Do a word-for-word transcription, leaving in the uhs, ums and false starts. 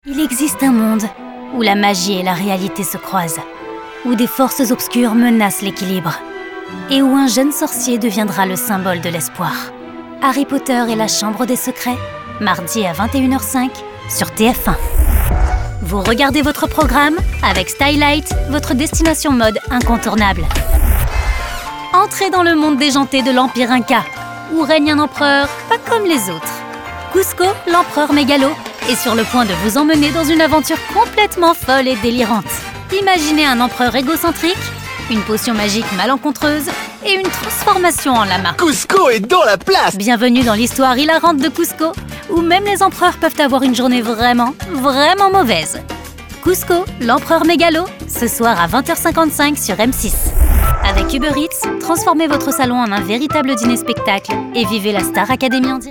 Il existe un monde où la magie et la réalité se croisent, où des forces obscures menacent l'équilibre, et où un jeune sorcier deviendra le symbole de l'espoir. Harry Potter et la Chambre des Secrets, mardi à vingt et une heures cinq sur T F un. Vous regardez votre programme avec Stylight, votre destination mode incontournable. Entrez dans le monde déjanté de l'Empire Inca, où règne un empereur pas comme les autres. Kuzco, l'empereur mégalo, est sur le point de vous emmener dans une aventure complètement folle et délirante. Imaginez un empereur égocentrique, une potion magique malencontreuse et une transformation en lama. Kuzco est dans la place! Bienvenue dans l'histoire hilarante de Kuzco, où même les empereurs peuvent avoir une journée vraiment, vraiment mauvaise. Kuzco, l'empereur mégalo, ce soir à vingt heures cinquante-cinq sur M six. Avec Uber Eats, transformez votre salon en un véritable dîner-spectacle et vivez la Star Academy en direct.